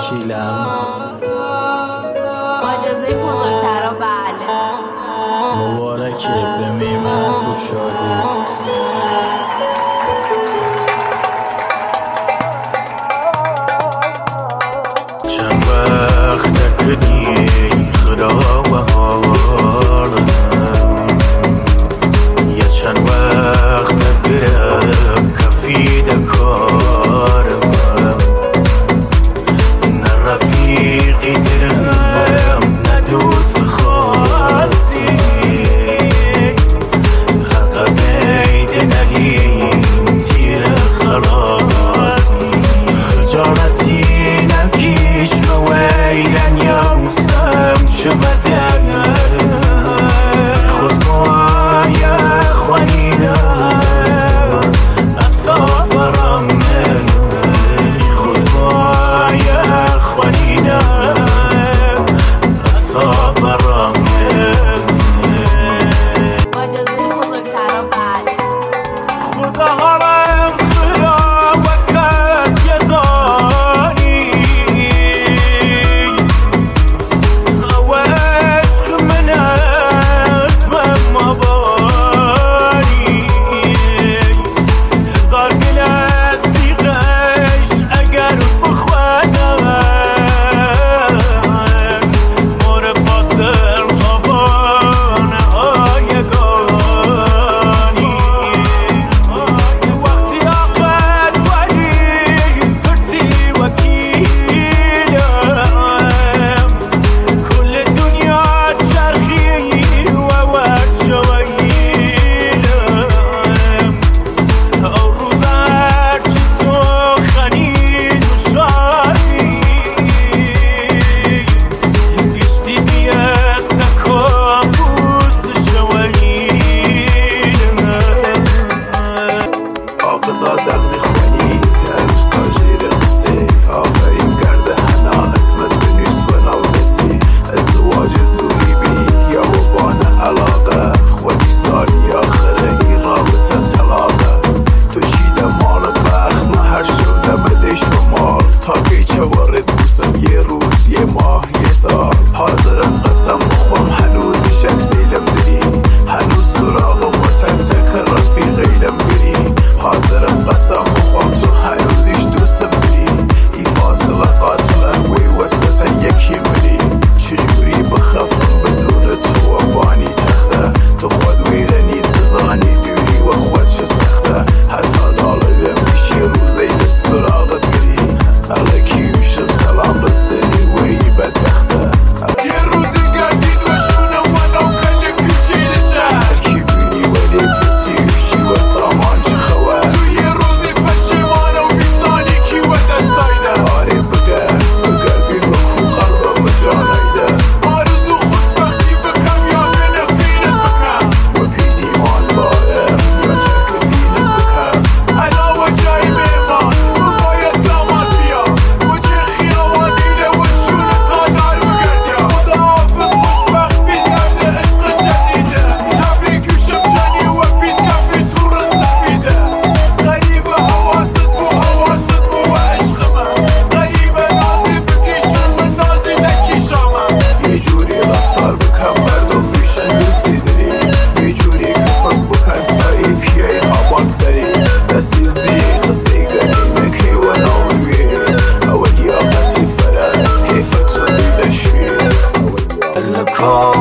وکیلم با اجازه بزرگترا. بله مبارکه به میمنت و شادی. چند وقت کدی خدا و حالم یا چند وقت برم کفید کارم نه رفیقی درم نه دوست خاصی حقا بید نلیم تیر خلاصی خجالتی نکیش مویلن یوسم چه بدن خود موای خوانیدم اصاب برام خود موای خوانیدم اصاب برام با اجازه بزرگترا. بله خدا حالم خراب و کس یزانی و عشق من اسمم مباری هزار گل از سیغش اگر بخوانم مور باطر خوابانه آیگانی وقتی آقد ولی کرسی وکیلم کل دنیا چرخی و ورد شویلم او روزر چی تو خنید و شادی گشتی بیه سکام بوس شویلم آقدا دقی خونی ترش تاجیر قصه آفرین کرده هنا اسمت بنویس و نوبسی ازدواج زوری بی یا بان علاقه خودی سالی آخره ای رابطه طلاقه تو شیده مال بخت هر شده بده شمال تا پیچه وارد بوسم یه روز یه ماه یه سال حاضرم قسم بخورم هنوز شک سیلم داری هنوز سراغم و تک رفیقیلم بری حاضرم قسم بخورم تو هنوزیش دوستم داری ای فاصله قاتلم وی وسط یکی بری چجوری بخفم بدون تو و بانی تخته تو خود ویرنی تزانی دوری و خود چه سخته حتی دالده میشی روزی لسراغت بری الکی میشم سلام رسلی وی بدبخته یه روزی گردید و شونم ولو کلی کچیل شهر کی بینی ولی پسیوشی و سامان چه خواه تو یه روزی پشیمان و بیزانی کی و دستایده آره بگر بین و کو قلبم جانایده آرزو خوشبختی بکم یا به نفینت بکم و پیدیمان باره یا ترک دینت بکم علاوه جای میمان و باید داماد بیا و چه خیابانیده و شونه تا دار بگردیا خدا حافظ خوشبخت بید کرده عشق جدیده تبریک و شمجانی و بید کفی تو رسفیده غریب حواست بو و عشق من غریب نازی بکیشن من نازی نکیشامم یه جوری رفتار بکن مردم بیشن دوستی داری یه جوری کفت بکن سایی پیه آبان سری دستیز دی قصی گری نکی و ناوی اولی آقتی فرد حیفت و دیدشوی لکار